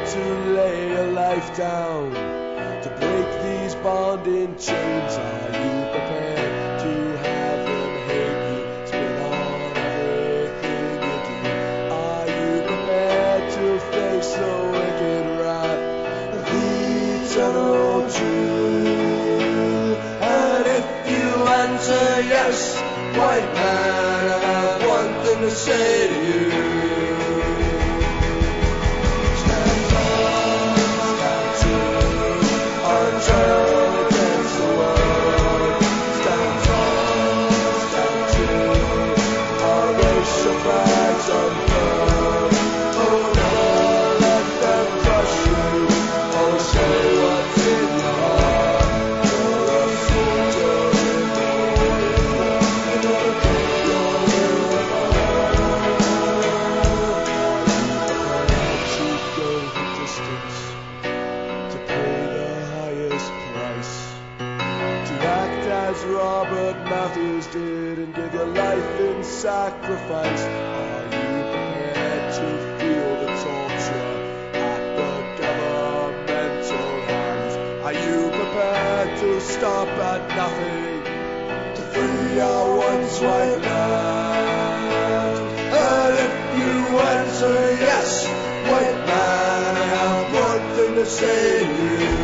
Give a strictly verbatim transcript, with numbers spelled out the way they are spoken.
to lay your life down to break these bonding chains? Are you prepared to have them hate you, spit on everything you do? Are you prepared to face the wicked wrath of the eternal truth? And if you answer yes, white man, I have one thing to say to you. Stand tall, stand true, until against the world. Stand tall, stand true, our racial flags unfurled. Oh, never let them crush you, oh, say what's in your heart. You're a soldier in the war, you're a as Robert Matthews did and give your life in sacrifice? Are you prepared to feel the torture at the governmental hands? Are you prepared to stop at nothing to free our once white land? And if you answer yes, white man, I have one thing to say to you.